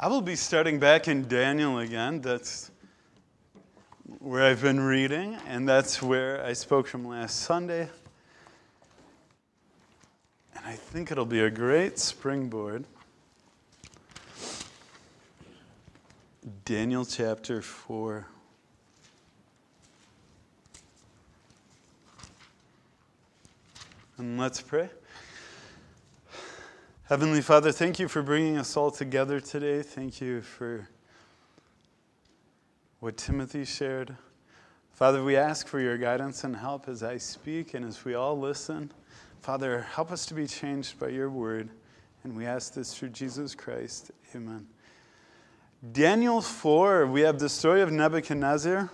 I will be starting back in Daniel again. That's where I've been reading, and that's where I spoke from last Sunday. And I think it'll be a great springboard. Daniel chapter 4. And let's pray. Heavenly Father, thank you for bringing us all together today. Thank you for what Timothy shared. Father, we ask for your guidance and help as I speak and as we all listen. Father, help us to be changed by your word. And we ask this through Jesus Christ. Amen. Daniel 4, we have the story of Nebuchadnezzar.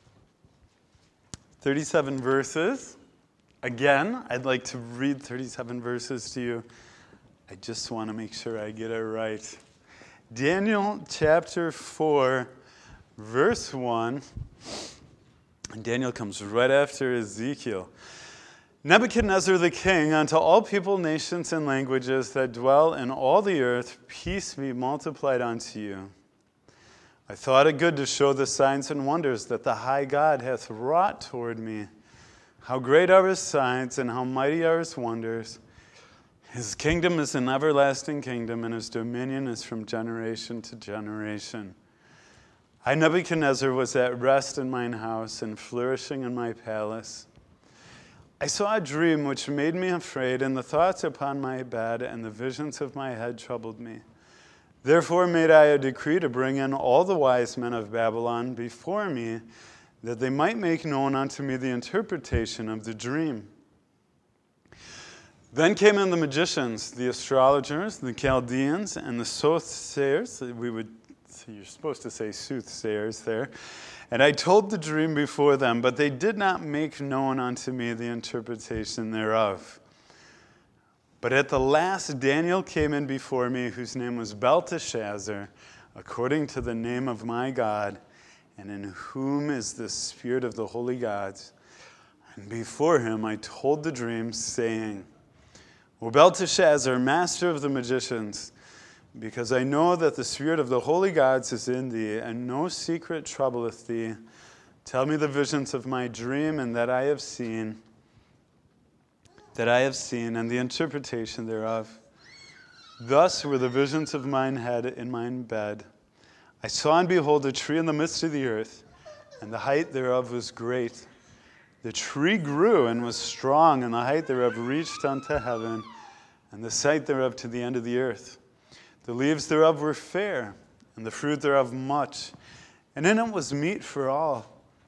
37 verses. Again, I'd like to read 37 verses to you. I just want to make sure I get it right. Daniel chapter 4, verse 1. And Daniel comes right after Ezekiel. Nebuchadnezzar the king, unto all people, nations, and languages that dwell in all the earth, peace be multiplied unto you. I thought it good to show the signs and wonders that the high God hath wrought toward me. How great are his signs, and how mighty are his wonders. His kingdom is an everlasting kingdom, and his dominion is from generation to generation. I, Nebuchadnezzar, was at rest in mine house, and flourishing in my palace. I saw a dream which made me afraid, and the thoughts upon my bed and the visions of my head troubled me. Therefore made I a decree to bring in all the wise men of Babylon before me, that they might make known unto me the interpretation of the dream. Then came in the magicians, the astrologers, the Chaldeans, and the soothsayers. You're supposed to say soothsayers there. And I told the dream before them, but they did not make known unto me the interpretation thereof. But at the last Daniel came in before me, whose name was Belteshazzar, according to the name of my God, and in whom is the spirit of the holy gods. And before him I told the dream, saying, O Belteshazzar, master of the magicians, because I know that the spirit of the holy gods is in thee, and no secret troubleth thee, tell me the visions of my dream, and that I have seen, and the interpretation thereof. Thus were the visions of mine head in mine bed. I saw and behold a tree in the midst of the earth, and the height thereof was great. The tree grew and was strong, and the height thereof reached unto heaven, and the sight thereof to the end of the earth. The leaves thereof were fair, and the fruit thereof much, and in it was meat for all.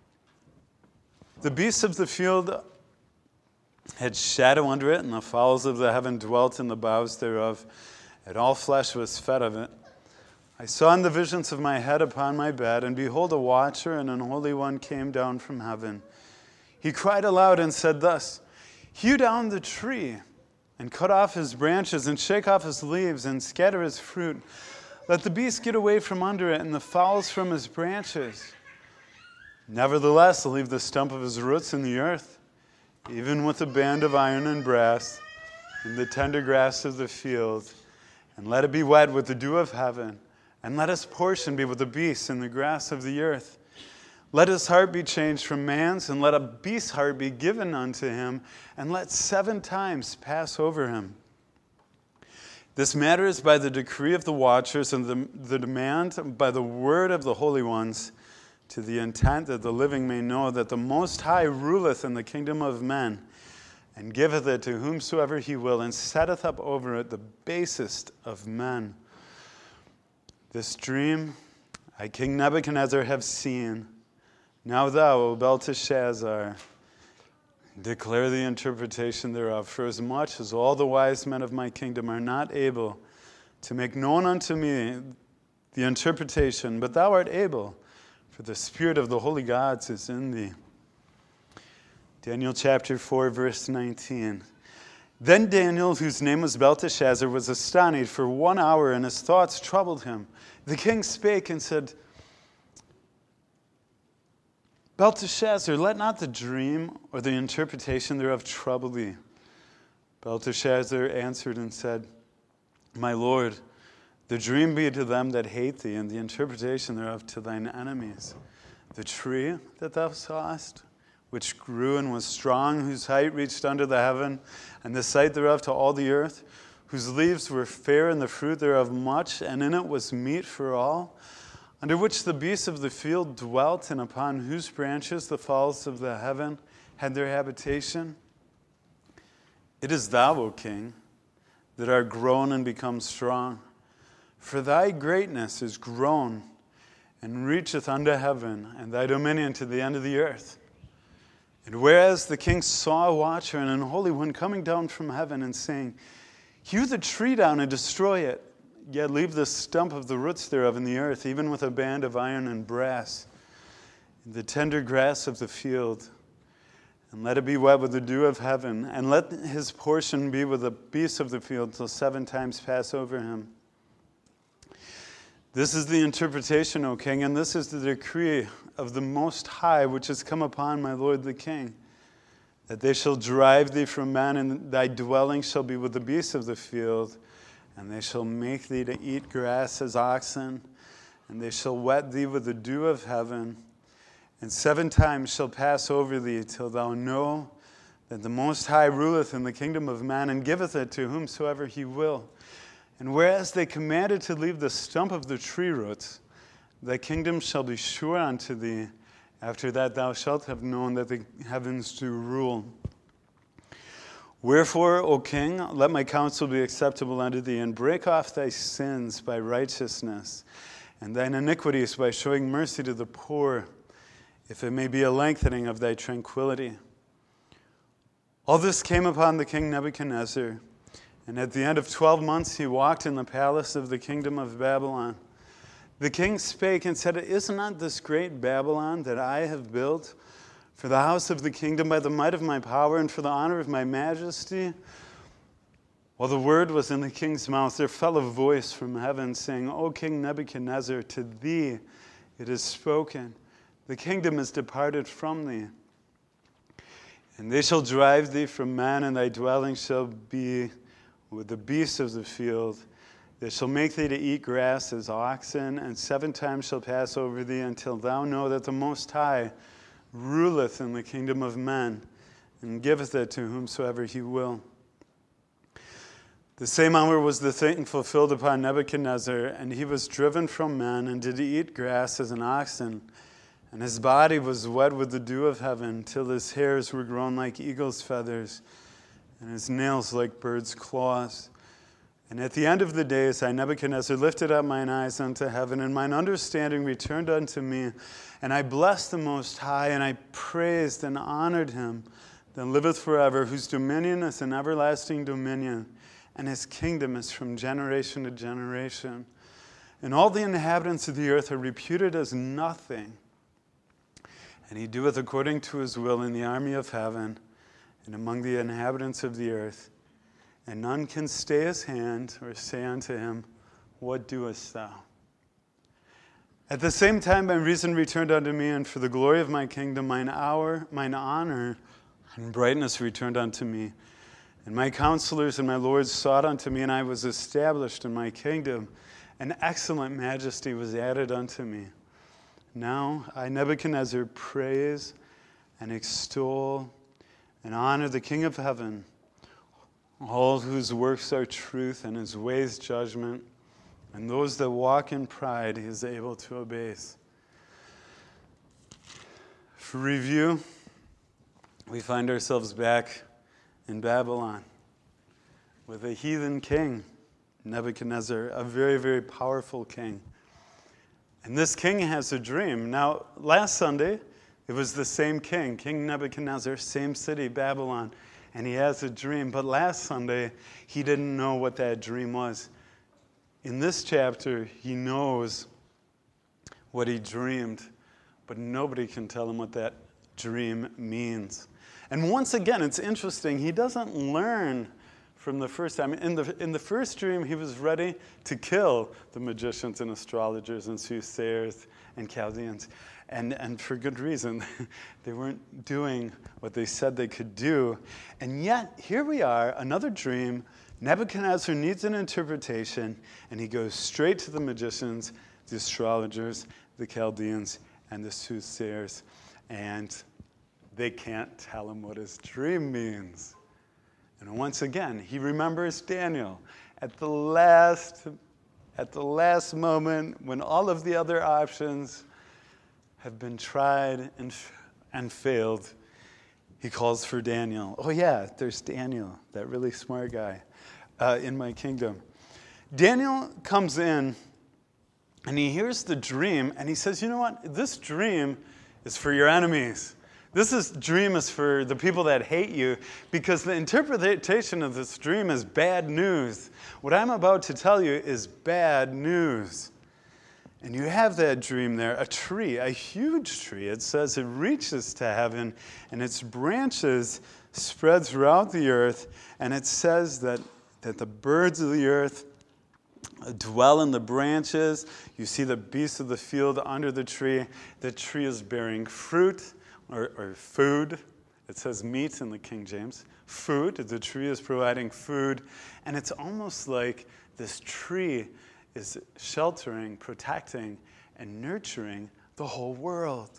The beasts of the field had shadow under it, and the fowls of the heaven dwelt in the boughs thereof, and all flesh was fed of it. I saw in the visions of my head upon my bed, and behold, a watcher and an holy one came down from heaven. He cried aloud and said thus, Hew down the tree, and cut off his branches, and shake off his leaves, and scatter his fruit. Let the beasts get away from under it, and the fowls from his branches. Nevertheless, leave the stump of his roots in the earth, even with a band of iron and brass, and the tender grass of the field, and let it be wet with the dew of heaven, and let his portion be with the beasts and the grass of the earth. Let his heart be changed from man's, and let a beast's heart be given unto him, and let 7 times pass over him. This matter is by the decree of the watchers, and the demand by the word of the holy ones, to the intent that the living may know that the Most High ruleth in the kingdom of men, and giveth it to whomsoever he will, and setteth up over it the basest of men. This dream I, King Nebuchadnezzar, have seen. Now thou, O Belteshazzar, declare the interpretation thereof, for as much as all the wise men of my kingdom are not able to make known unto me the interpretation, but thou art able, for the spirit of the holy gods is in thee. Daniel chapter 4, verse 19. Then Daniel, whose name was Belteshazzar, was astonished for 1 hour, and his thoughts troubled him. The king spake and said, Belteshazzar, let not the dream or the interpretation thereof trouble thee. Belteshazzar answered and said, My lord, The dream be to them that hate thee, and the interpretation thereof to thine enemies. The tree that thou sawest, which grew and was strong, whose height reached unto the heaven, and the sight thereof to all the earth, whose leaves were fair, and the fruit thereof much, and in it was meat for all, under which the beasts of the field dwelt, and upon whose branches the fowls of the heaven had their habitation. It is thou, O King, that art grown and become strong. For thy greatness is grown, and reacheth unto heaven, and thy dominion to the end of the earth. And whereas the king saw a watcher and an holy one coming down from heaven, and saying, Hew the tree down and destroy it, yet leave the stump of the roots thereof in the earth, even with a band of iron and brass, in the tender grass of the field. And let it be wet with the dew of heaven, and let his portion be with the beasts of the field, till 7 times pass over him. This is the interpretation, O king, and this is the decree of the Most High, which has come upon my lord the king, that they shall drive thee from man, and thy dwelling shall be with the beasts of the field, and they shall make thee to eat grass as oxen, and they shall wet thee with the dew of heaven, and 7 times shall pass over thee, till thou know that the Most High ruleth in the kingdom of man, and giveth it to whomsoever he will. And whereas they commanded to leave the stump of the tree roots, thy kingdom shall be sure unto thee. After that thou shalt have known that the heavens do rule. Wherefore, O king, let my counsel be acceptable unto thee, and break off thy sins by righteousness, and thine iniquities by showing mercy to the poor, if it may be a lengthening of thy tranquility. All this came upon the king Nebuchadnezzar, and at the end of 12 months he walked in the palace of the kingdom of Babylon. The king spake and said, Is not this great Babylon that I have built for the house of the kingdom by the might of my power and for the honor of my majesty? While the word was in the king's mouth, there fell a voice from heaven, saying, O King Nebuchadnezzar, to thee it is spoken, the kingdom is departed from thee. And they shall drive thee from man, and thy dwelling shall be with the beasts of the field. They shall make thee to eat grass as oxen, and 7 times shall pass over thee, until thou know that the Most High ruleth in the kingdom of men, and giveth it to whomsoever he will. The same hour was the thing fulfilled upon Nebuchadnezzar, and he was driven from men, and did eat grass as an oxen, and his body was wet with the dew of heaven, till his hairs were grown like eagle's feathers, and his nails like birds' claws. And at the end of the days I, Nebuchadnezzar, lifted up mine eyes unto heaven, and mine understanding returned unto me. And I blessed the Most High, and I praised and honored him that liveth forever, whose dominion is an everlasting dominion, and his kingdom is from generation to generation. And all the inhabitants of the earth are reputed as nothing. And he doeth according to his will in the army of heaven, and among the inhabitants of the earth. And none can stay his hand or say unto him, What doest thou? At the same time my reason returned unto me, and for the glory of my kingdom mine honor and brightness returned unto me. And my counselors and my lords sought unto me, and I was established in my kingdom. An excellent majesty was added unto me. Now I, Nebuchadnezzar, praise and extol and honor the King of heaven, all whose works are truth and his ways judgment, and those that walk in pride he is able to abase. For review, we find ourselves back in Babylon with a heathen king, Nebuchadnezzar, a very, very powerful king. And this king has a dream. Now, last Sunday, it was the same king, King Nebuchadnezzar, same city, Babylon, and he has a dream. But last Sunday, he didn't know what that dream was. In this chapter, he knows what he dreamed, but nobody can tell him what that dream means. And once again, it's interesting, he doesn't learn from the first time. In the first dream, he was ready to kill the magicians and astrologers and soothsayers and Chaldeans. And for good reason. They weren't doing what they said they could do. And yet, here we are, another dream. Nebuchadnezzar needs an interpretation, and he goes straight to the magicians, the astrologers, the Chaldeans, and the soothsayers. And they can't tell him what his dream means. And once again, he remembers Daniel at the last moment when all of the other options have been tried and failed. He calls for Daniel. Oh yeah, there's Daniel, that really smart guy in my kingdom. Daniel comes in and he hears the dream and he says, you know what? This dream is for your enemies. This dream is for the people that hate you, because the interpretation of this dream is bad news. What I'm about to tell you is bad news. And you have that dream there, a tree, a huge tree. It says it reaches to heaven, and its branches spread throughout the earth. And it says that the birds of the earth dwell in the branches. You see the beasts of the field under the tree. The tree is bearing fruit. Or food. It says meat in the King James. Food. The tree is providing food. And it's almost like this tree is sheltering, protecting, and nurturing the whole world.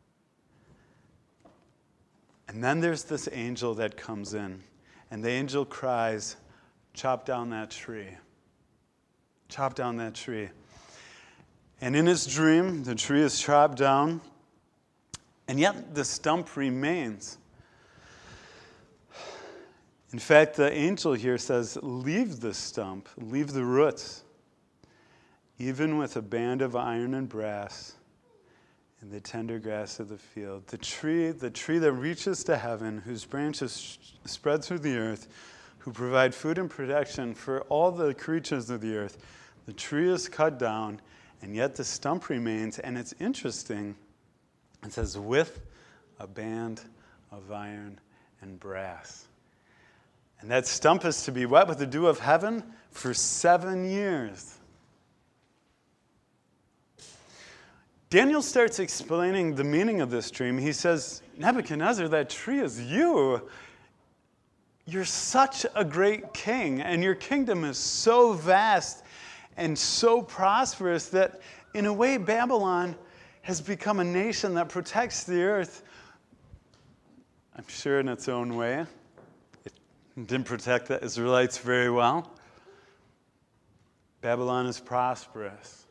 And then there's this angel that comes in. And the angel cries, chop down that tree. Chop down that tree. And in his dream, the tree is chopped down. And yet the stump remains. In fact, the angel here says, leave the stump, leave the roots, even with a band of iron and brass in the tender grass of the field. The tree that reaches to heaven, whose branches spread through the earth, who provide food and protection for all the creatures of the earth. The tree is cut down, and yet the stump remains. And it's interesting. It says, with a band of iron and brass. And that stump is to be wet with the dew of heaven for 7 years. Daniel starts explaining the meaning of this dream. He says, Nebuchadnezzar, that tree is you. You're such a great king, and your kingdom is so vast and so prosperous that, in a way, Babylon has become a nation that protects the earth, I'm sure in its own way. It didn't protect the Israelites very well. Babylon is prosperous.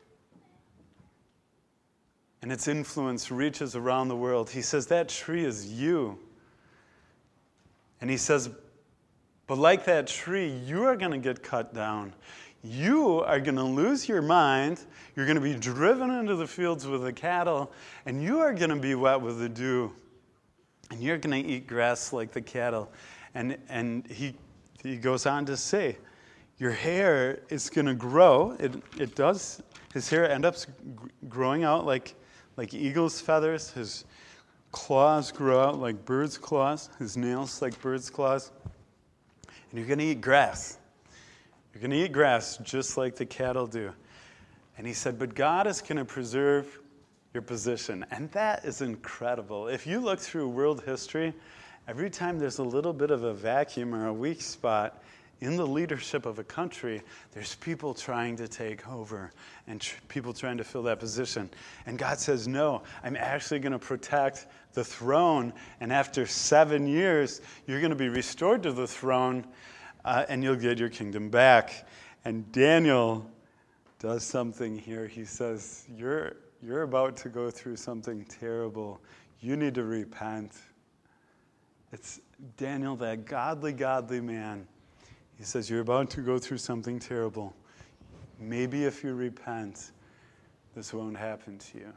And its influence reaches around the world. He says, that tree is you. And he says, but like that tree, you are going to get cut down. You are going to lose your mind. You're going to be driven into the fields with the cattle, and you are going to be wet with the dew. And you're going to eat grass like the cattle. And he goes on to say, your hair is going to grow. It does. His hair ends up growing out like eagle's feathers. His claws grow out like bird's claws. His nails like bird's claws. And you're going to eat grass. You're going to eat grass just like the cattle do. And he said, but God is going to preserve your position. And that is incredible. If you look through world history, every time there's a little bit of a vacuum or a weak spot in the leadership of a country, there's people trying to take over and people trying to fill that position. And God says, no, I'm actually going to protect the throne. And after 7 years, you're going to be restored to the throne. And you'll get your kingdom back. And Daniel does something here. He says, you're about to go through something terrible. You need to repent. It's Daniel, that godly man. He says, you're about to go through something terrible. Maybe if you repent, this won't happen to you.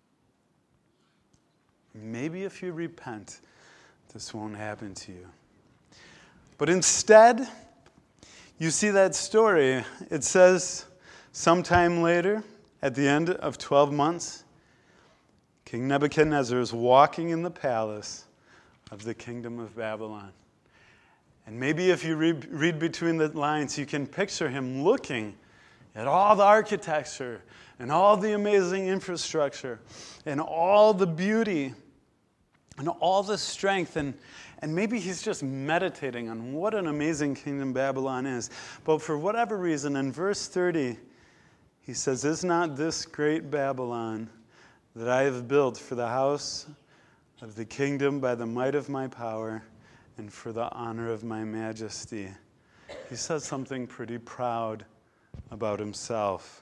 Maybe if you repent, this won't happen to you. But instead, you see that story. It says, sometime later, at the end of 12 months, King Nebuchadnezzar is walking in the palace of the kingdom of Babylon. And maybe if you read between the lines, you can picture him looking at all the architecture and all the amazing infrastructure and all the beauty and all the strength. And maybe he's just meditating on what an amazing kingdom Babylon is. But for whatever reason, in verse 30, he says, "Is not this great Babylon that I have built for the house of the kingdom by the might of my power and for the honor of my majesty?" He says something pretty proud about himself.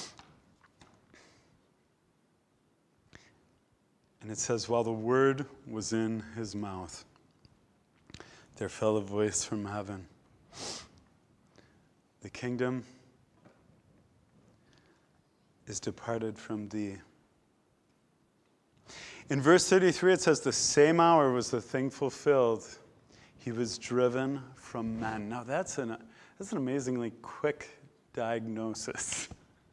And it says, "While the word was in his mouth, there fell a voice from heaven. The kingdom is departed from thee." In verse 33, it says, "The same hour was the thing fulfilled. He was driven from men." Now that's an amazingly quick diagnosis.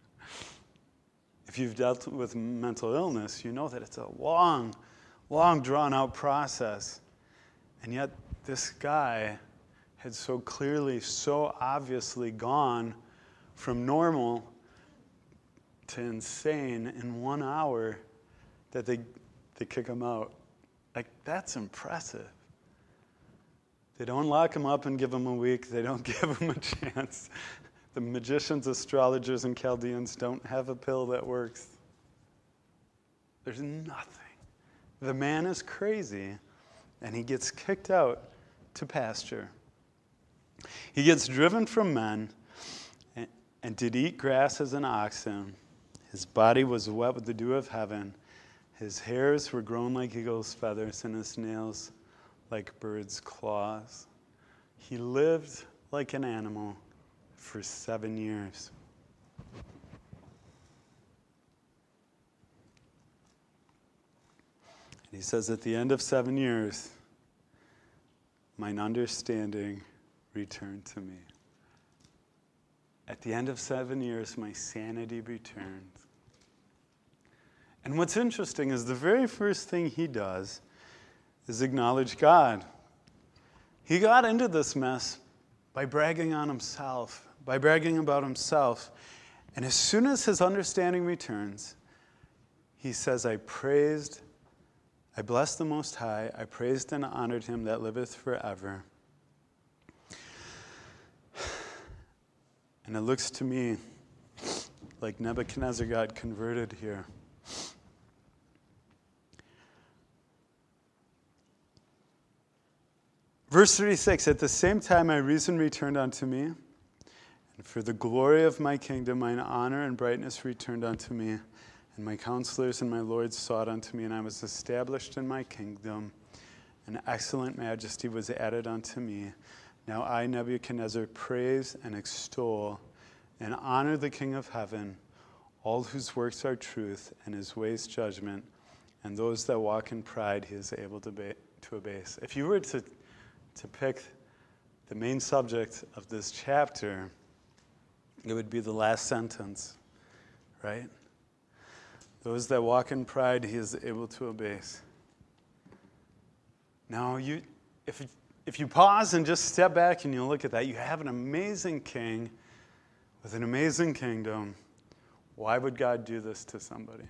If you've dealt with mental illness, you know that it's a long, drawn-out process. And yet this guy had so clearly, so obviously gone from normal to insane in 1 hour that they kick him out. Like, that's impressive. They don't lock him up and give him a week. They don't give him a chance. The magicians, astrologers, and Chaldeans don't have a pill that works. There's nothing. The man is crazy, and he gets kicked out to pasture. He gets driven from men and did eat grass as an oxen. His body was wet with the dew of heaven. His hairs were grown like eagle's feathers, and his nails like birds' claws. He lived like an animal for 7 years. And he says, at the end of 7 years, mine understanding returned to me. At the end of 7 years, my sanity returned. And what's interesting is the very first thing he does is acknowledge God. He got into this mess by bragging on himself, by bragging about himself. And as soon as his understanding returns, he says, I blessed the Most High, I praised and honored him that liveth forever. And it looks to me like Nebuchadnezzar got converted here. Verse 36, at the same time my reason returned unto me, and for the glory of my kingdom mine honor and brightness returned unto me, and my counselors and my lords sought unto me, and I was established in my kingdom, and excellent majesty was added unto me. Now I, Nebuchadnezzar, praise and extol and honor the King of heaven, all whose works are truth, and his ways judgment, and those that walk in pride he is able to abase. If you were to pick the main subject of this chapter, it would be the last sentence, right? Those that walk in pride, he is able to abase. Now, if you pause and just step back and you look at that, you have an amazing king with an amazing kingdom. Why would God do this to somebody?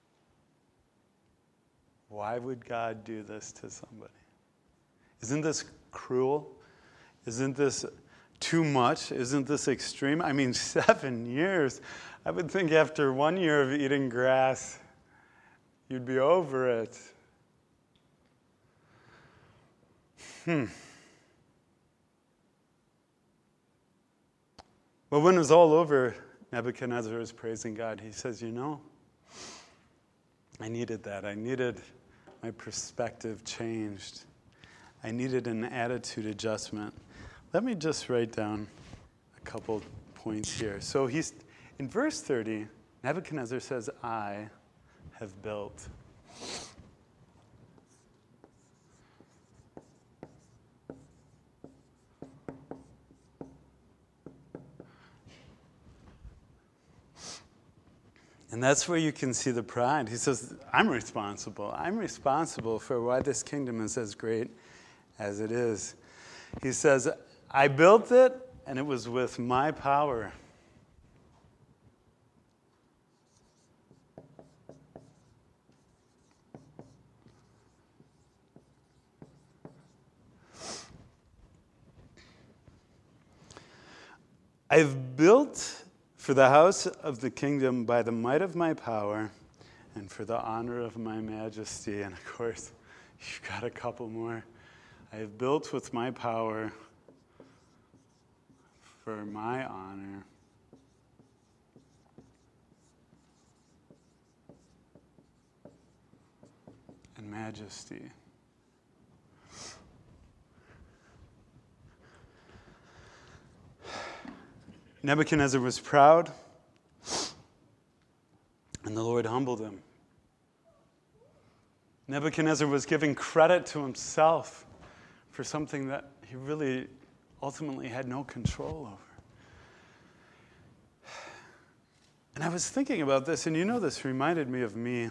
Why would God do this to somebody? Isn't this cruel? Isn't this too much? Isn't this extreme? I mean, 7 years. I would think after 1 year of eating grass, you'd be over it. Well, when it was all over, Nebuchadnezzar was praising God. He says, I needed that. I needed my perspective changed. I needed an attitude adjustment. Let me just write down a couple points here. So in verse 30, Nebuchadnezzar says, I have built. And that's where you can see the pride. He says, I'm responsible. I'm responsible for why this kingdom is as great as it is. He says, I built it, and it was with my power. I've built for the house of the kingdom by the might of my power and for the honor of my majesty. And of course, you've got a couple more. I have built with my power for my honor and majesty. Nebuchadnezzar was proud, and the Lord humbled him. Nebuchadnezzar was giving credit to himself for something that he really ultimately had no control over. And I was thinking about this, and this reminded me of me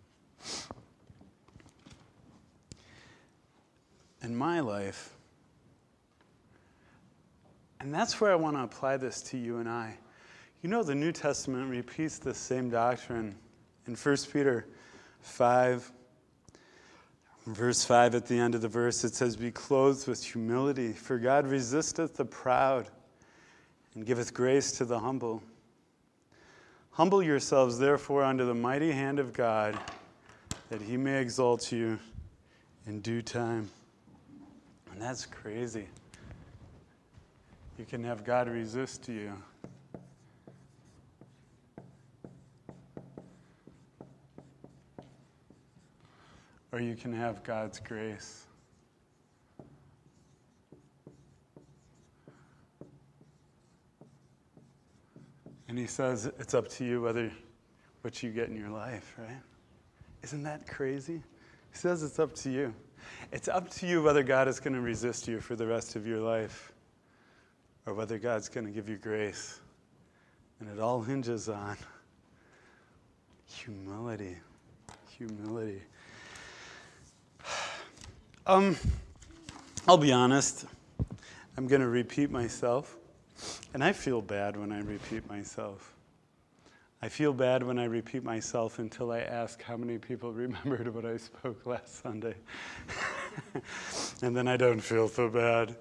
in my life. And that's where I want to apply this to you and I. The New Testament repeats this same doctrine. In 1 Peter 5, verse 5 at the end of the verse, it says, be clothed with humility, for God resisteth the proud and giveth grace to the humble. Humble yourselves, therefore, under the mighty hand of God, that he may exalt you in due time. And that's crazy. You can have God resist you. Or you can have God's grace. And he says it's up to you what you get in your life, right? Isn't that crazy? He says it's up to you. It's up to you whether God is going to resist you for the rest of your life or whether God's going to give you grace. And it all hinges on humility. Humility. I'll be honest. I'm going to repeat myself. And I feel bad when I repeat myself. I feel bad when I repeat myself until I ask how many people remembered what I spoke last Sunday. And then I don't feel so bad.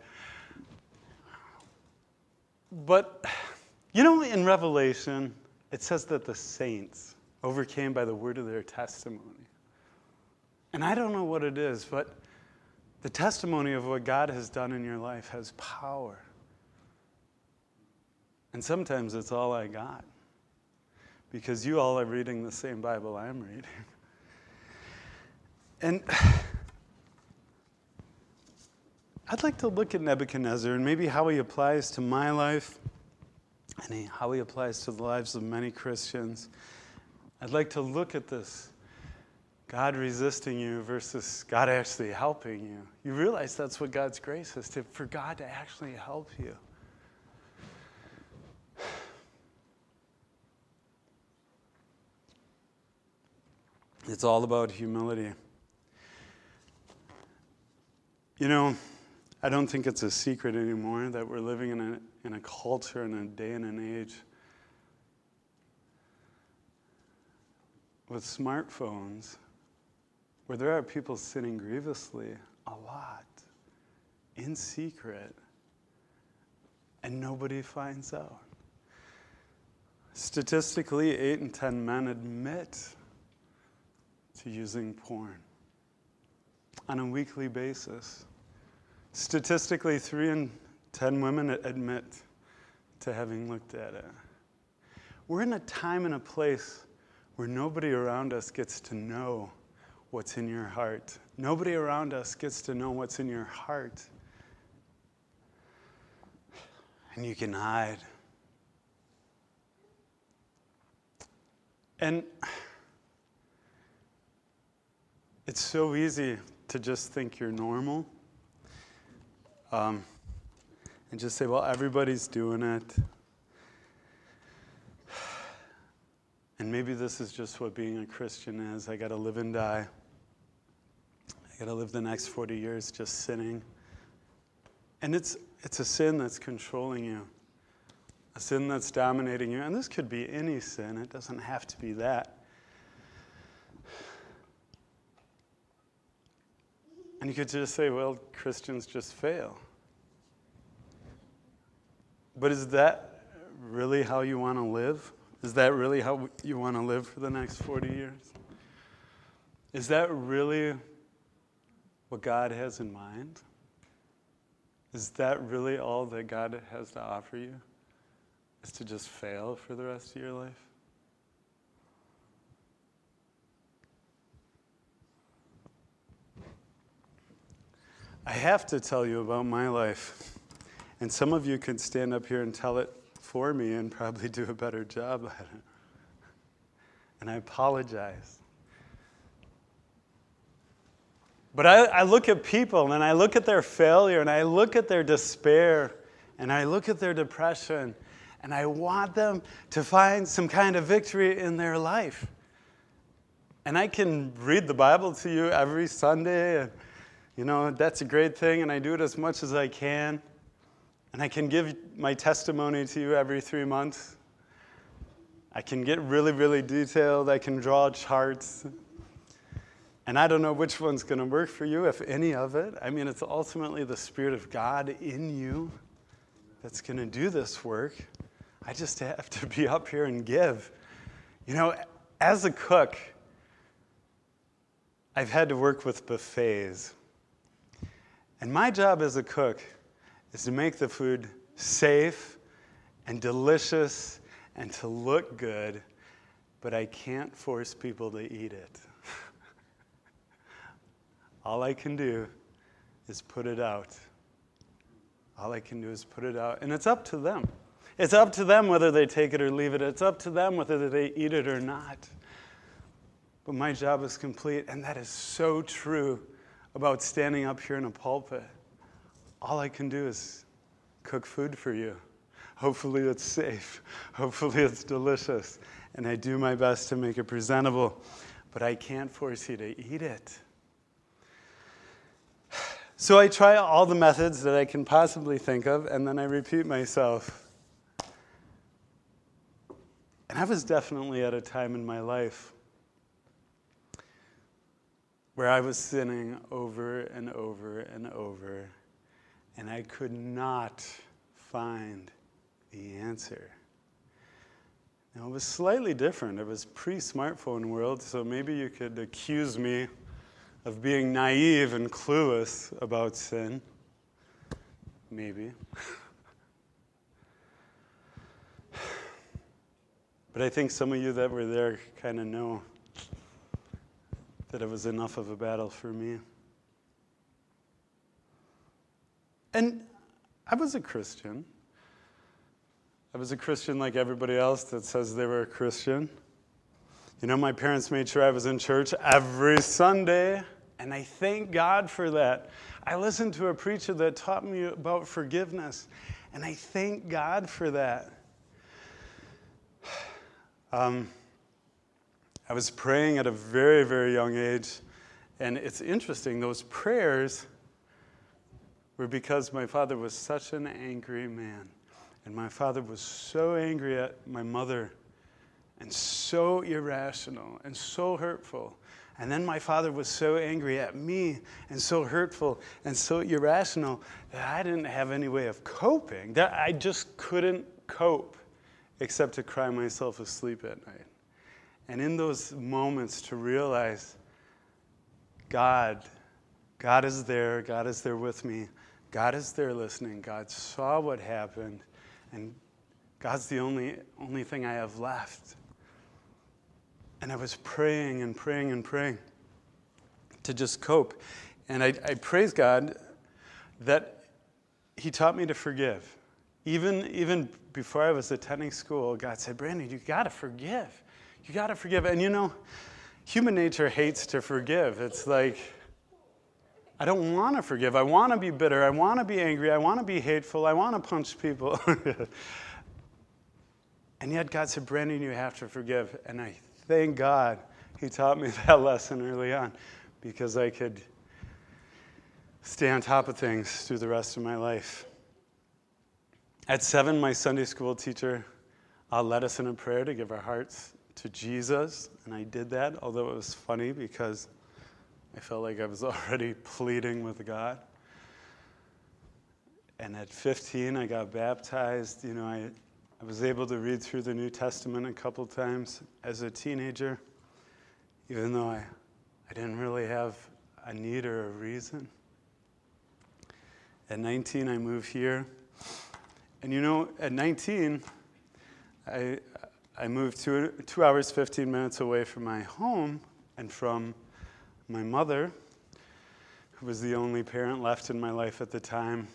But, in Revelation, it says that the saints overcame by the word of their testimony. And I don't know what it is, but the testimony of what God has done in your life has power. And sometimes it's all I got. Because you all are reading the same Bible I'm reading. And I'd like to look at Nebuchadnezzar and maybe how he applies to my life and how he applies to the lives of many Christians. I'd like to look at this. God resisting you versus God actually helping you. You realize that's what God's grace is, for God to actually help you. It's all about humility. I don't think it's a secret anymore that we're living in a culture, in a day and an age with smartphones where there are people sinning grievously a lot, in secret, and nobody finds out. Statistically, 8 in 10 men admit to using porn on a weekly basis. Statistically, 3 in 10 women admit to having looked at it. We're in a time and a place where nobody around us gets to know what's in your heart. Nobody around us gets to know what's in your heart. And you can hide. And it's so easy to just think you're normal and just say, well, everybody's doing it. And maybe this is just what being a Christian is. I got to live and die. I got to live the next 40 years just sinning. And it's a sin that's controlling you, a sin that's dominating you. And this could be any sin. It doesn't have to be that. And you could just say, well, Christians just fail. But is that really how you want to live? Is that really how you want to live for the next 40 years? Is that really what God has in mind? Is that really all that God has to offer you? Is to just fail for the rest of your life? I have to tell you about my life. And some of you could stand up here and tell it for me and probably do a better job at it. And I apologize. But I look at people and I look at their failure and I look at their despair and I look at their depression and I want them to find some kind of victory in their life. And I can read the Bible to you every Sunday and, you know, that's a great thing and I do it as much as I can. And I can give my testimony to you every 3 months. I can get really, really detailed. I can draw charts. And I don't know which one's going to work for you, if any of it. I mean, it's ultimately the Spirit of God in you that's going to do this work. I just have to be up here and give. You know, as a cook, I've had to work with buffets. And my job as a cook is to make the food safe and delicious and to look good, but I can't force people to eat it. All I can do is put it out. All I can do is put it out. And it's up to them. It's up to them whether they take it or leave it. It's up to them whether they eat it or not. But my job is complete, and that is so true about standing up here in a pulpit. All I can do is cook food for you. Hopefully it's safe. Hopefully it's delicious. And I do my best to make it presentable. But I can't force you to eat it. So I try all the methods that I can possibly think of, and then I repeat myself. And I was definitely at a time in my life where I was sinning over and over and over, and I could not find the answer. Now, it was slightly different. It was pre-smartphone world, so maybe you could accuse me of being naive and clueless about sin. Maybe. But I think some of you that were there kind of know that it was enough of a battle for me. And I was a Christian. I was a Christian like everybody else that says they were a Christian. You know, my parents made sure I was in church every Sunday. And I thank God for that. I listened to a preacher that taught me about forgiveness, and I thank God for that. I was praying at a very, very young age, and it's interesting, those prayers were because my father was such an angry man, and my father was so angry at my mother, and so irrational, and so hurtful. And then my father was so angry at me and so hurtful and so irrational that I didn't have any way of coping. That I just couldn't cope except to cry myself asleep at night. And in those moments to realize God is there. God is there with me. God is there listening. God saw what happened. And God's the only thing I have left. And I was praying and praying and praying to just cope. And I praise God that He taught me to forgive. Even before I was attending school, God said, Brandon, you got to forgive. You got to forgive. And you know, human nature hates to forgive. It's like, I don't want to forgive. I want to be bitter. I want to be angry. I want to be hateful. I want to punch people. And yet God said, Brandon, you have to forgive. And I thank God He taught me that lesson early on, because I could stay on top of things through the rest of my life. At 7, my Sunday school teacher led us in a prayer to give our hearts to Jesus, and I did that, although it was funny because I felt like I was already pleading with God. And at 15, I got baptized. I was able to read through the New Testament a couple times as a teenager, even though I didn't really have a need or a reason. At 19, I moved here. And at 19, I moved 2 hours, 15 minutes away from my home and from my mother, who was the only parent left in my life at the time.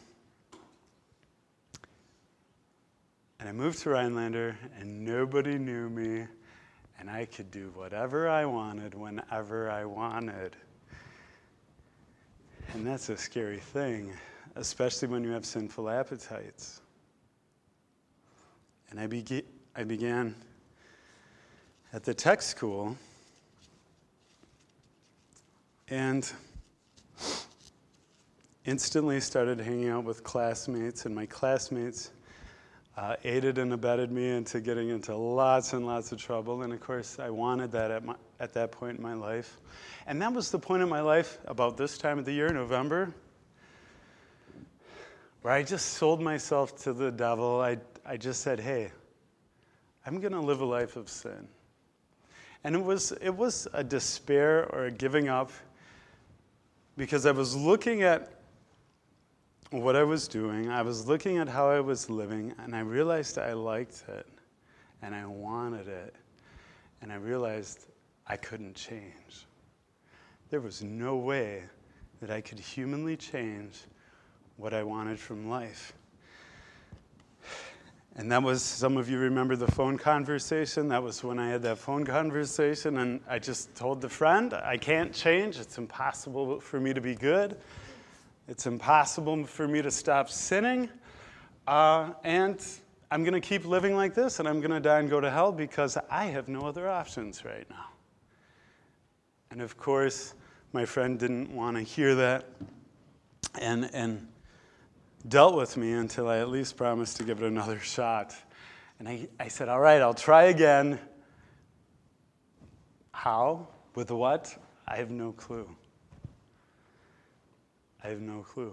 And I moved to Rhinelander, and nobody knew me, and I could do whatever I wanted whenever I wanted. And that's a scary thing, especially when you have sinful appetites. And I began at the tech school, and instantly started hanging out with classmates, and my classmates aided and abetted me into getting into lots and lots of trouble. And of course, I wanted that at that point in my life. And that was the point in my life, about this time of the year, November, where I just sold myself to the devil. I just said, hey, I'm going to live a life of sin. And it was a despair or a giving up, because I was looking at what I was doing, I was looking at how I was living, and I realized I liked it, and I wanted it, and I realized I couldn't change. There was no way that I could humanly change what I wanted from life. And that was, some of you remember the phone conversation. That was when I had that phone conversation, and I just told the friend, I can't change. It's impossible for me to be good. It's impossible for me to stop sinning, and I'm going to keep living like this, and I'm going to die and go to hell because I have no other options right now. And of course, my friend didn't want to hear that and dealt with me until I at least promised to give it another shot. And I said, all right, I'll try again. How? With what? I have no clue. I have no clue.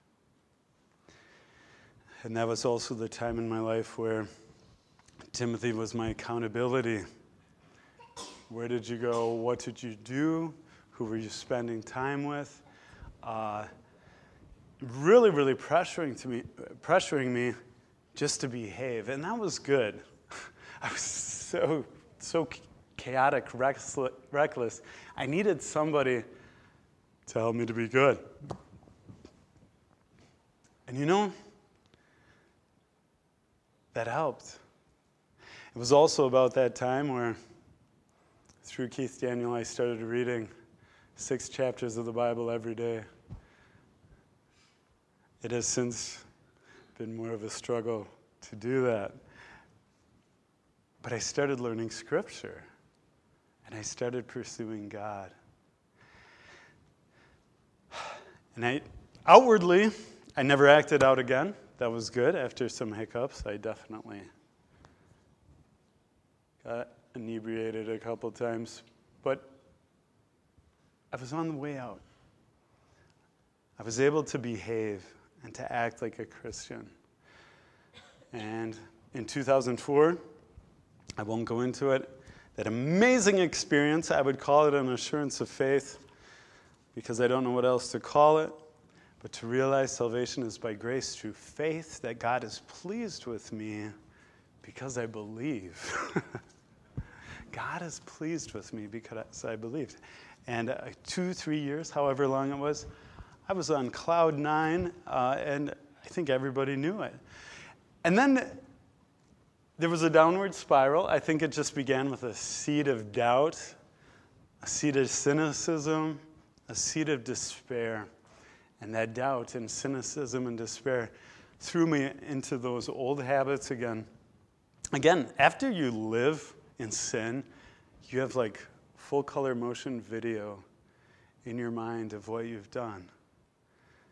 And that was also the time in my life where Timothy was my accountability. Where did you go? What did you do? Who were you spending time with? Really, really pressuring me just to behave. And that was good. I was so chaotic, reckless. I needed somebody to help me to be good. And that helped. It was also about that time where, through Keith Daniel, I started reading 6 chapters of the Bible every day. It has since been more of a struggle to do that. But I started learning Scripture, and I started pursuing God. And outwardly, I never acted out again. That was good. After some hiccups, I definitely got inebriated a couple times. But I was on the way out. I was able to behave and to act like a Christian. And in 2004, I won't go into it, that amazing experience, I would call it an assurance of faith, because I don't know what else to call it, but to realize salvation is by grace through faith, that God is pleased with me because I believe. God is pleased with me because I believed. And 2-3 years, however long it was, I was on cloud 9, and I think everybody knew it. And then there was a downward spiral. I think it just began with a seed of doubt, a seed of cynicism, a seed of despair. And that doubt and cynicism and despair threw me into those old habits again. Again, after you live in sin, you have like full color motion video in your mind of what you've done.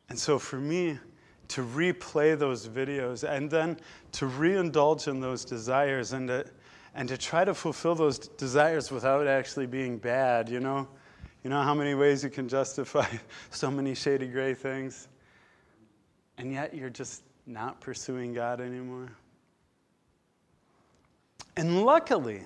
And so for me, to replay those videos and then to reindulge in those desires and to try to fulfill those desires without actually being bad, you know? You know how many ways you can justify so many shady gray things? And yet you're just not pursuing God anymore. And luckily,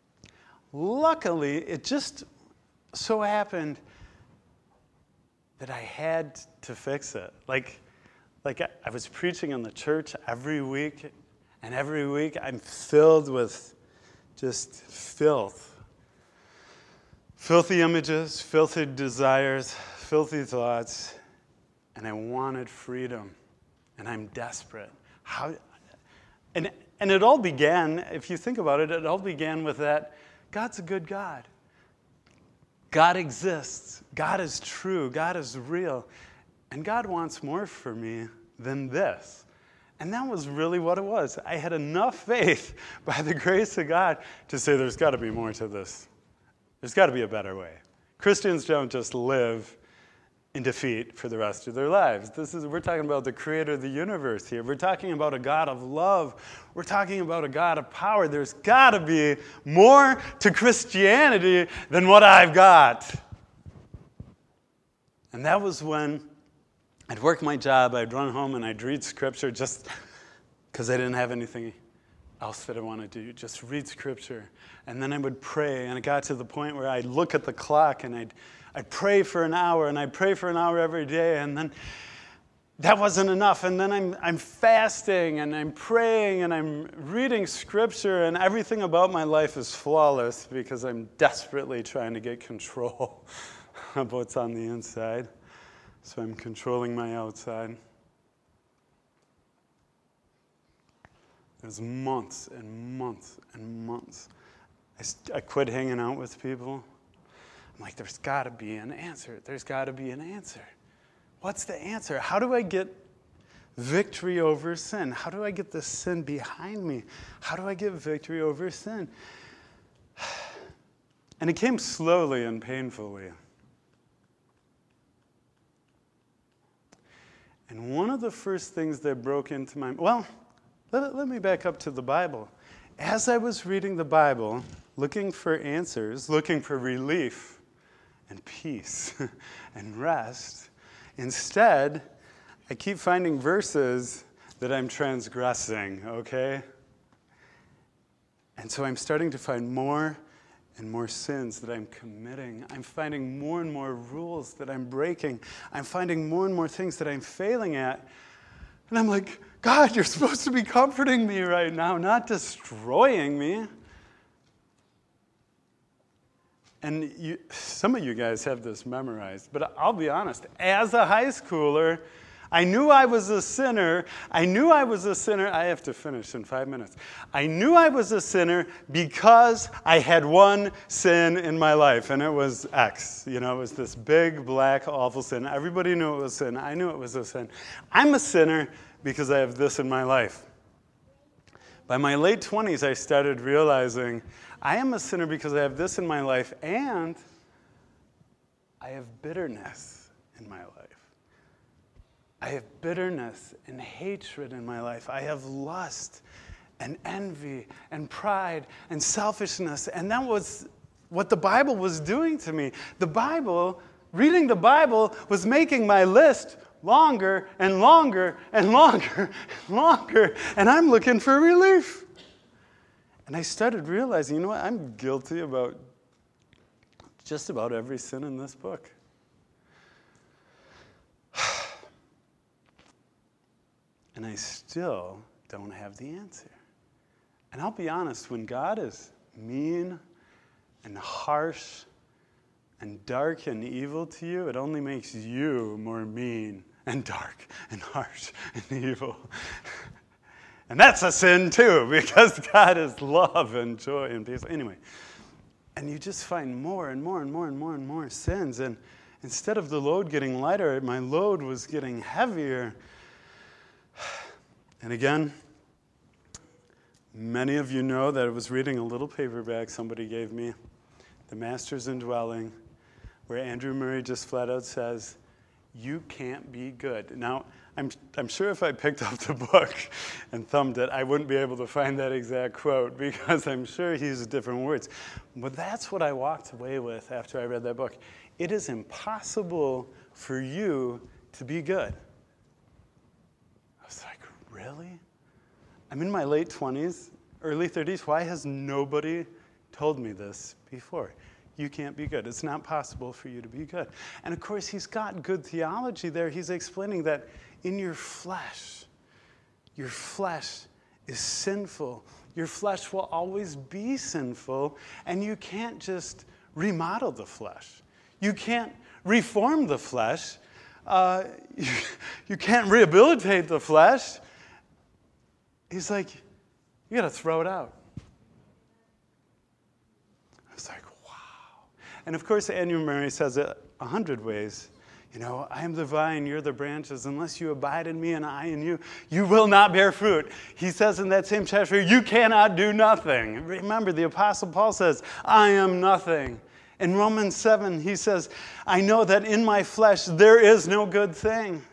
it just so happened that I had to fix it. Like I was preaching in the church every week, and every week I'm filled with just filth. Filthy images, filthy desires, filthy thoughts, and I wanted freedom, and I'm desperate. And it all began, if you think about it, it all began with that God's a good God. God exists. God is true. God is real. And God wants more for me than this. And that was really what it was. I had enough faith by the grace of God to say there's got to be more to this. There's got to be a better way. Christians don't just live in defeat for the rest of their lives. We're talking about the creator of the universe here. We're talking about a God of love. We're talking about a God of power. There's got to be more to Christianity than what I've got. And that was when I'd work my job, I'd run home, and I'd read Scripture just because I didn't have anything else that I wanted to do. Just read Scripture. And then I would pray, and it got to the point where I'd look at the clock, and I'd pray for an hour, and I'd pray for an hour every day, and then that wasn't enough. And then I'm fasting, and I'm praying, and I'm reading Scripture, and everything about my life is flawless because I'm desperately trying to get control of what's on the inside. So I'm controlling my outside. There's months and months and months. I quit hanging out with people. I'm like, there's got to be an answer. There's got to be an answer. What's the answer? How do I get victory over sin? How do I get the sin behind me? How do I get victory over sin? And it came slowly and painfully. And one of the first things that broke into my... Well, let me back up to the Bible. As I was reading the Bible, looking for answers, looking for relief and peace and rest, instead, I keep finding verses that I'm transgressing, okay? And so I'm starting to find more and more sins that I'm committing. I'm finding more and more rules that I'm breaking. I'm finding more and more things that I'm failing at. And I'm like, God, you're supposed to be comforting me right now, not destroying me. And some of you guys have this memorized, but I'll be honest. As a high schooler, I knew I was a sinner. I have to finish in 5 minutes. I knew I was a sinner because I had one sin in my life, and it was X. You know, it was this big, black, awful sin. Everybody knew it was sin. I knew it was a sin. I'm a sinner because I have this in my life. By my late 20s, I started realizing I am a sinner because I have this in my life, and I have bitterness in my life. I have bitterness and hatred in my life. I have lust and envy and pride and selfishness. And that was what the Bible was doing to me. Reading the Bible was making my list longer and longer and longer and longer. And I'm looking for relief. And I started realizing, you know what? I'm guilty about just about every sin in this book. And I still don't have the answer. And I'll be honest, when God is mean and harsh and dark and evil to you, it only makes you more mean and dark and harsh and evil. And that's a sin too, because God is love and joy and peace. Anyway, and you just find more and more and more and more and more sins. And instead of the load getting lighter, my load was getting heavier. And again, many of you know that I was reading a little paperback somebody gave me, The Master's Indwelling, where Andrew Murray just flat out says, You can't be good. Now, I'm sure if I picked up the book and thumbed it, I wouldn't be able to find that exact quote because I'm sure he used different words. But that's what I walked away with after I read that book. It is impossible for you to be good. I was like, really? I'm in my late 20s, early 30s. Why has nobody told me this before? You can't be good. It's not possible for you to be good. And of course, he's got good theology there. He's explaining that in your flesh is sinful. Your flesh will always be sinful, and you can't just remodel the flesh. You can't reform the flesh. You can't rehabilitate the flesh. He's like, you got to throw it out. I was like, wow. And of course, Andrew Murray says it 100 ways. You know, I am the vine, you're the branches. Unless you abide in me and I in you, you will not bear fruit. He says in that same chapter, you cannot do nothing. Remember, the Apostle Paul says, I am nothing. In Romans 7, he says, I know that in my flesh there is no good thing.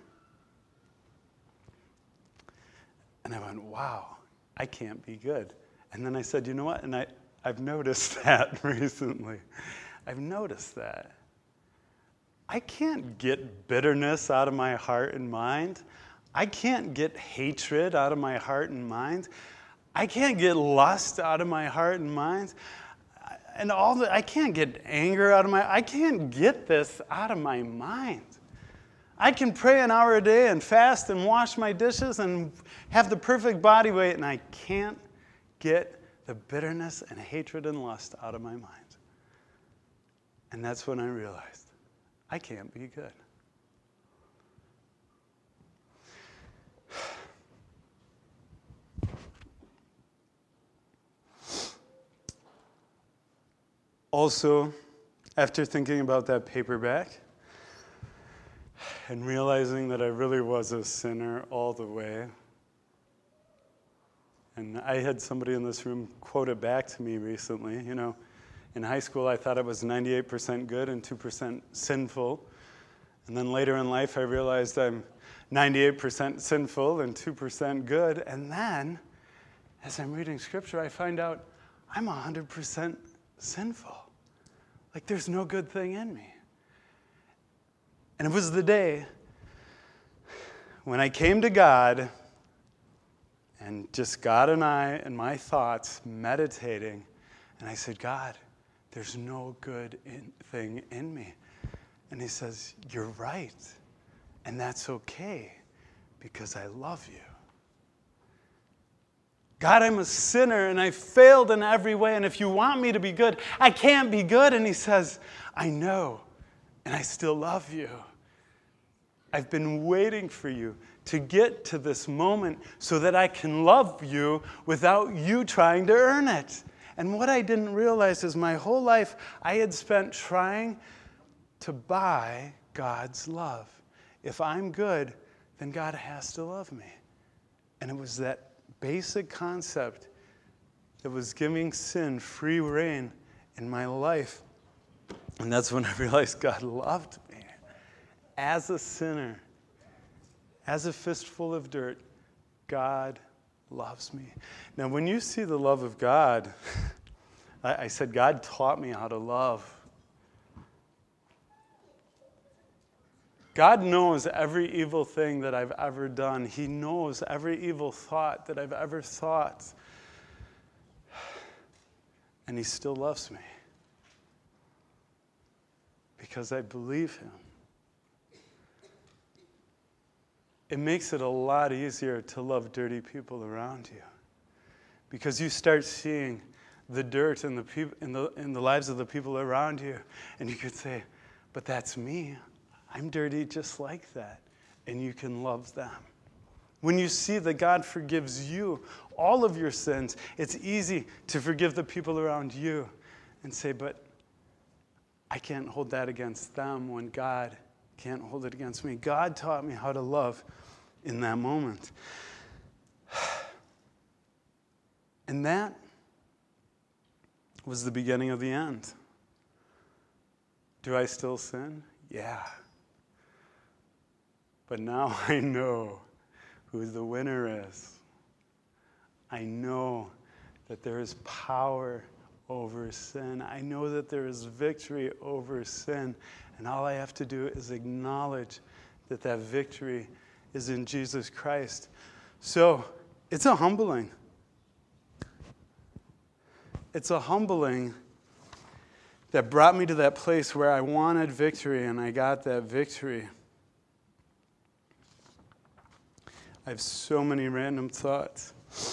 And I went, wow, I can't be good. And then I said, you know what? And I've noticed that recently. I've noticed that. I can't get bitterness out of my heart and mind. I can't get hatred out of my heart and mind. I can't get lust out of my heart and mind. And I can't get anger out of I can't get this out of my mind. I can pray an hour a day and fast and wash my dishes and have the perfect body weight, and I can't get the bitterness and hatred and lust out of my mind. And that's when I realized I can't be good. Also, after thinking about that paperback and realizing that I really was a sinner all the way, and I had somebody in this room quote it back to me recently. You know, in high school I thought I was 98% good and 2% sinful. And then later in life I realized I'm 98% sinful and 2% good. And then, as I'm reading Scripture, I find out I'm 100% sinful. Like there's no good thing in me. And it was the day when I came to God, and just God and I and my thoughts meditating, and I said, God, there's no good thing in me. And he says, you're right, and that's okay, because I love you. God, I'm a sinner, and I failed in every way, and if you want me to be good, I can't be good. And he says, I know, and I still love you. I've been waiting for you to get to this moment so that I can love you without you trying to earn it. And what I didn't realize is my whole life I had spent trying to buy God's love. If I'm good, then God has to love me. And it was that basic concept that was giving sin free rein in my life. And that's when I realized God loved me. As a sinner, as a fistful of dirt, God loves me. Now, when you see the love of God, I said God taught me how to love. God knows every evil thing that I've ever done. He knows every evil thought that I've ever thought. And he still loves me. Because I believe him. It makes it a lot easier to love dirty people around you. Because you start seeing the dirt in the lives of the people around you. And you could say, but that's me. I'm dirty just like that. And you can love them. When you see that God forgives you all of your sins, it's easy to forgive the people around you and say, but I can't hold that against them when God can't hold it against me. God taught me how to love in that moment. And that was the beginning of the end. Do I still sin? Yeah. But now I know who the winner is. I know that there is power over sin. I know that there is victory over sin. And all I have to do is acknowledge that that victory is in Jesus Christ. So it's a humbling. It's a humbling that brought me to that place where I wanted victory, and I got that victory. I have so many random thoughts.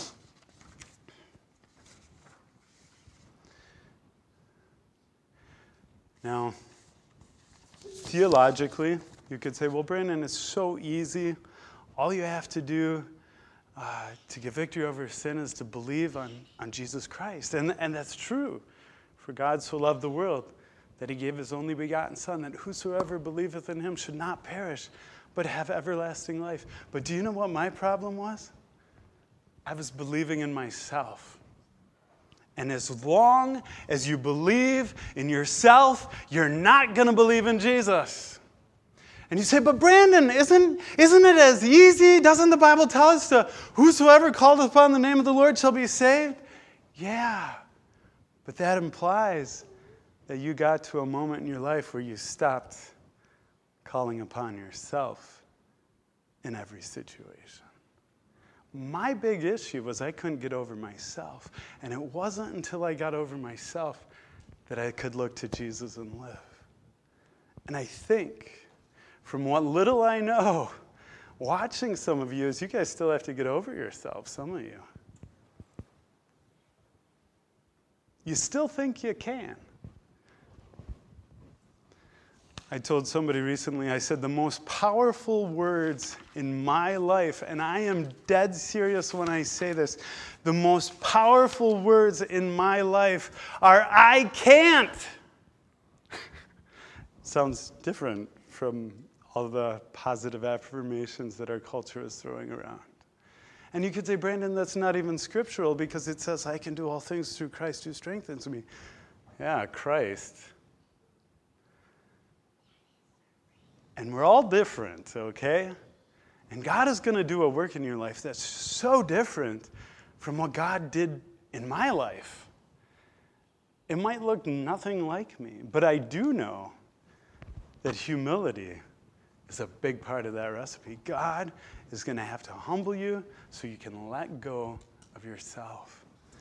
Now, theologically, you could say, well, Brandon, it's so easy. All you have to do to get victory over sin is to believe on Jesus Christ. And that's true. For God so loved the world that he gave his only begotten Son, that whosoever believeth in him should not perish, but have everlasting life. But do you know what my problem was? I was believing in myself. And as long as you believe in yourself, you're not going to believe in Jesus. And you say, but Brandon, isn't it as easy? Doesn't the Bible tell us to, whosoever calleth upon the name of the Lord shall be saved? Yeah. But that implies that you got to a moment in your life where you stopped calling upon yourself in every situation. My big issue was I couldn't get over myself. And it wasn't until I got over myself that I could look to Jesus and live. And I think, from what little I know, watching some of you, is you guys still have to get over yourself, some of you. You still think you can. I told somebody recently, I said, the most powerful words in my life, and I am dead serious when I say this, the most powerful words in my life are, I can't. Sounds different from all the positive affirmations that our culture is throwing around. And you could say, Brandon, that's not even scriptural because it says, I can do all things through Christ who strengthens me. Yeah, Christ. And we're all different, okay? And God is going to do a work in your life that's so different from what God did in my life. It might look nothing like me, but I do know that humility is a big part of that recipe. God is going to have to humble you so you can let go of yourself.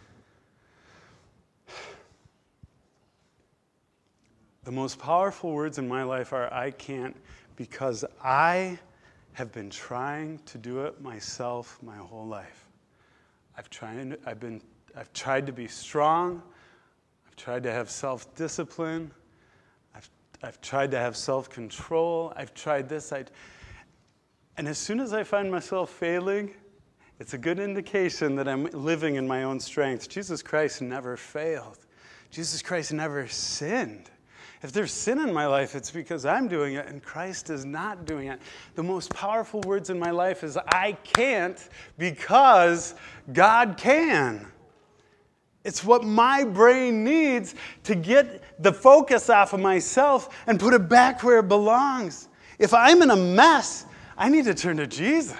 The most powerful words in my life are, I can't, because I have been trying to do it myself my whole life. I've tried to be strong. I've tried to have self-discipline. I've tried to have self-control. I've tried this. And as soon as I find myself failing, it's a good indication that I'm living in my own strength. Jesus Christ never failed. Jesus Christ never sinned. If there's sin in my life, it's because I'm doing it and Christ is not doing it. The most powerful words in my life is, I can't because God can. It's what my brain needs to get the focus off of myself and put it back where it belongs. If I'm in a mess, I need to turn to Jesus.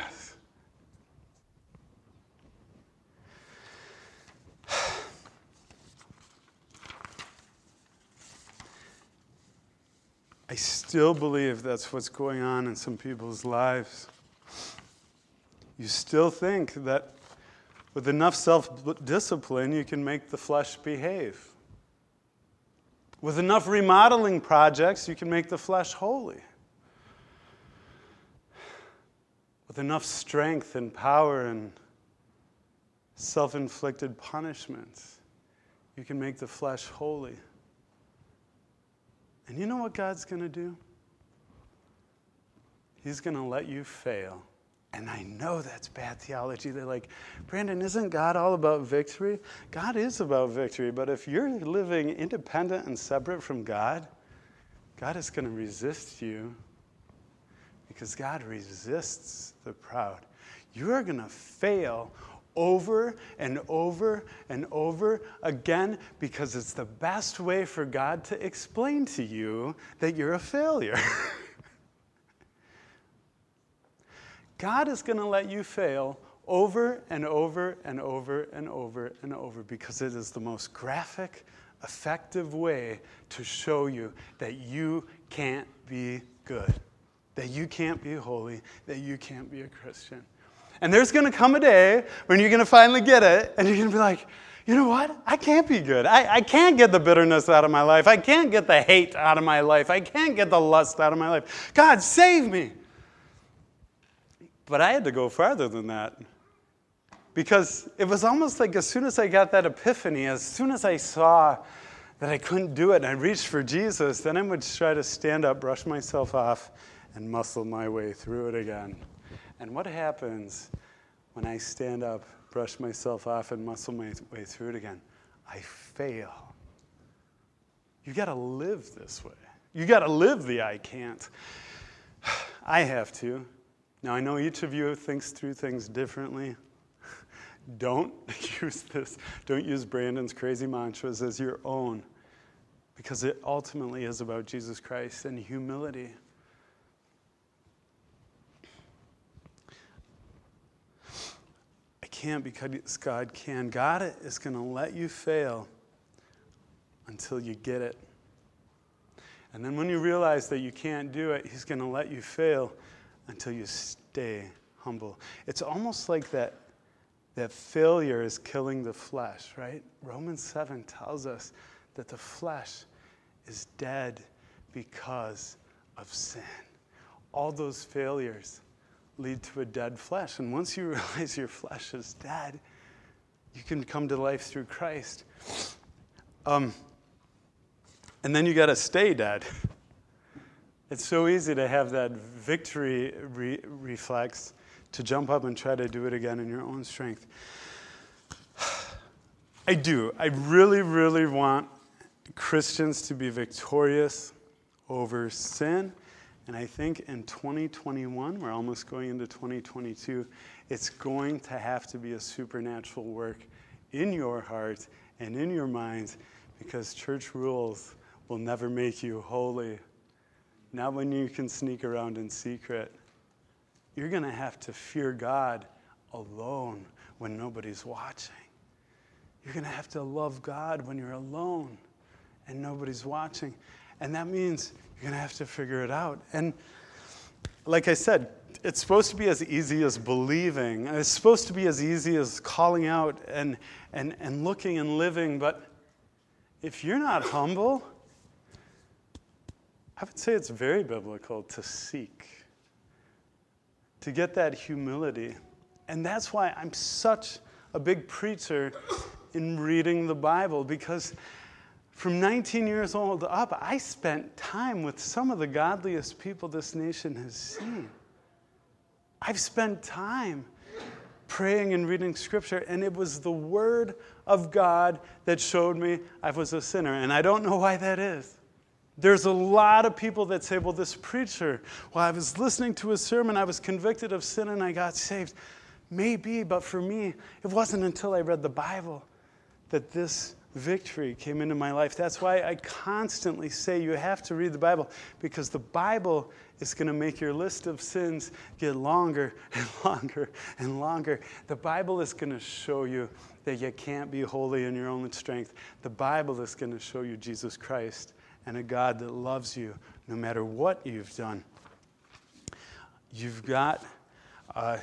I still believe that's what's going on in some people's lives. You still think that with enough self-discipline, you can make the flesh behave. With enough remodeling projects, you can make the flesh holy. With enough strength and power and self-inflicted punishments, you can make the flesh holy. And you know what God's going to do? He's going to let you fail. And I know that's bad theology. They're like, Brandon, isn't God all about victory? God is about victory, but if you're living independent and separate from God, God is going to resist you because God resists the proud. You are going to fail over and over and over again because it's the best way for God to explain to you that you're a failure. God is going to let you fail over and over and over and over and over because it is the most graphic, effective way to show you that you can't be good, that you can't be holy, that you can't be a Christian. And there's going to come a day when you're going to finally get it, and you're going to be like, you know what? I can't be good. I can't get the bitterness out of my life. I can't get the hate out of my life. I can't get the lust out of my life. God, save me. But I had to go farther than that. Because it was almost like as soon as I got that epiphany, as soon as I saw that I couldn't do it and I reached for Jesus, then I would try to stand up, brush myself off, and muscle my way through it again. And what happens when I stand up, brush myself off, and muscle my way through it again? I fail. You got to live this way. You got to live the I can't. I have to. Now, I know each of you thinks through things differently. Don't use this. Don't use Brandon's crazy mantras as your own, because it ultimately is about Jesus Christ and humility. I can't because God can. God is going to let you fail until you get it. And then when you realize that you can't do it, He's going to let you fail until you stay humble. It's almost like that failure is killing the flesh, right? Romans 7 tells us that the flesh is dead because of sin. All those failures lead to a dead flesh. And once you realize your flesh is dead, you can come to life through Christ. And then you got to stay dead. It's so easy to have that victory reflex to jump up and try to do it again in your own strength. I do. I really, really want Christians to be victorious over sin. And I think in 2021, we're almost going into 2022, it's going to have to be a supernatural work in your heart and in your minds, because church rules will never make you holy. Not when you can sneak around in secret. You're going to have to fear God alone when nobody's watching. You're going to have to love God when you're alone and nobody's watching. And that means you're going to have to figure it out. And like I said, it's supposed to be as easy as believing. It's supposed to be as easy as calling out and looking and living. But if you're not humble, I would say it's very biblical to seek, to get that humility. And that's why I'm such a big preacher in reading the Bible, because from 19 years old up, I spent time with some of the godliest people this nation has seen. I've spent time praying and reading Scripture, and it was the Word of God that showed me I was a sinner. And I don't know why that is. There's a lot of people that say, well, this preacher, while I was listening to his sermon, I was convicted of sin and I got saved. Maybe, but for me, it wasn't until I read the Bible that this victory came into my life. That's why I constantly say you have to read the Bible, because the Bible is going to make your list of sins get longer and longer and longer. The Bible is going to show you that you can't be holy in your own strength. The Bible is going to show you Jesus Christ and a God that loves you no matter what you've done. You've got, I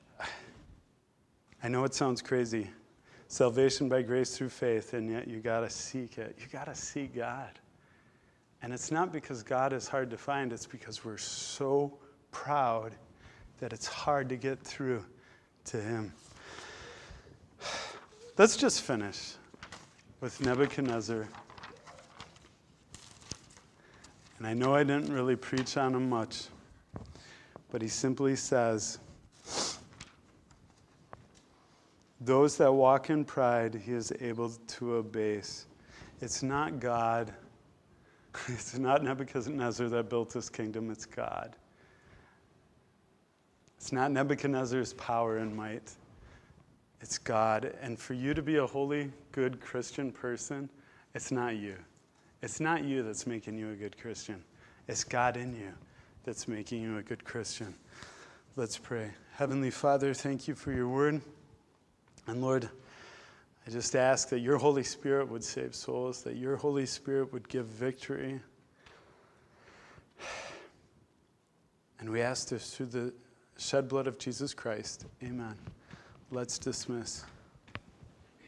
know it sounds crazy, salvation by grace through faith, and yet you got to seek it. You got to seek God. And it's not because God is hard to find, it's because we're so proud that it's hard to get through to Him. Let's just finish with Nebuchadnezzar. And I know I didn't really preach on him much, but he simply says, those that walk in pride, He is able to abase. It's not God. It's not Nebuchadnezzar that built this kingdom. It's God. It's not Nebuchadnezzar's power and might. It's God. And for you to be a holy, good Christian person, it's not you. It's not you that's making you a good Christian. It's God in you that's making you a good Christian. Let's pray. Heavenly Father, thank you for your word. And Lord, I just ask that your Holy Spirit would save souls, that your Holy Spirit would give victory. And we ask this through the shed blood of Jesus Christ. Amen. Let's dismiss.